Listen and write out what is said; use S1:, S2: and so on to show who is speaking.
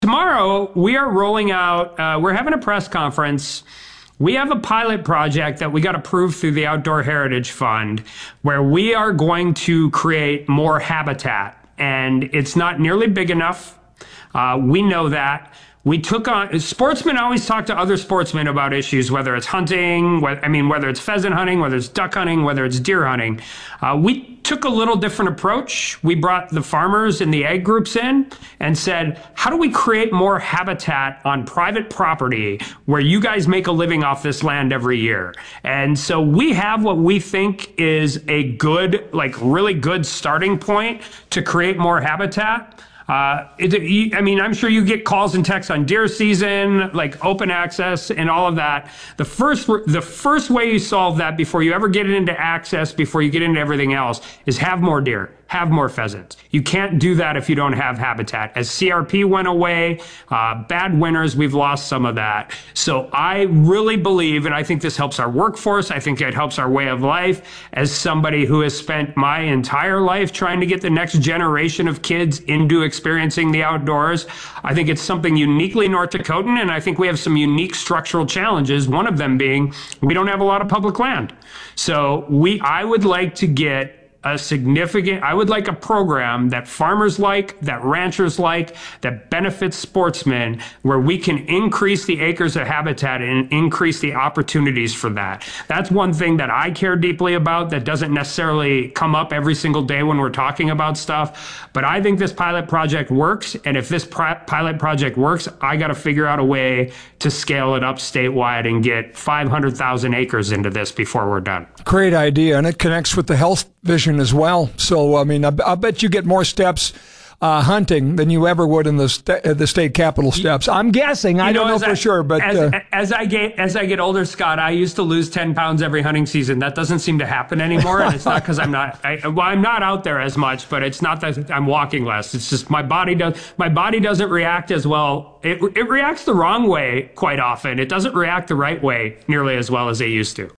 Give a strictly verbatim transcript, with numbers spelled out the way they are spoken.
S1: Tomorrow, we are rolling out, uh, we're having a press conference. We have a pilot project that we got approved through the Outdoor Heritage Fund where we are going to create more habitat. And it's not nearly big enough. Uh, we know that. We took on, sportsmen always talk to other sportsmen about issues, whether it's hunting, whether, I mean, whether it's pheasant hunting, whether it's duck hunting, whether it's deer hunting. Uh, we took a little different approach. We brought the farmers and the ag groups in and said, how do we create more habitat on private property where you guys make a living off this land every year? And so we have what we think is a good, like really good starting point to create more habitat. Uh, it, I mean, I'm sure you get calls and texts on deer season, like open access and all of that. The first, the first way you solve that before you ever get into access, before you get into everything else, is have more deer, have more pheasants. You can't do that if you don't have habitat. As C R P went away, uh, bad winters, we've lost some of that. So I really believe, and I think this helps our workforce, I think it helps our way of life, as somebody who has spent my entire life trying to get the next generation of kids into experiencing the outdoors. I think it's something uniquely North Dakotan, and I think we have some unique structural challenges, one of them being we don't have a lot of public land. So we, I would like to get a significant, I would like a program that farmers like, that ranchers like, that benefits sportsmen, where we can increase the acres of habitat and increase the opportunities for that. That's one thing that I care deeply about that doesn't necessarily come up every single day when we're talking about stuff. But I think this pilot project works. And if this pilot project works, I got to figure out a way to scale it up statewide and get five hundred thousand acres into this before we're done.
S2: Great idea. And it connects with the health vision as well. So, I mean, I, I bet you get more steps uh, hunting than you ever would in the st the state capitol steps. I'm guessing. I you know, don't know for I, sure, but
S1: as,
S2: uh,
S1: as I get as I get older, Scott, I used to lose ten pounds every hunting season. That doesn't seem to happen anymore, and it's not because I'm not. I, well, I'm not out there as much, but it's not that I'm walking less. It's just my body does. My body doesn't react as well. It it reacts the wrong way quite often. It doesn't react the right way nearly as well as they used to.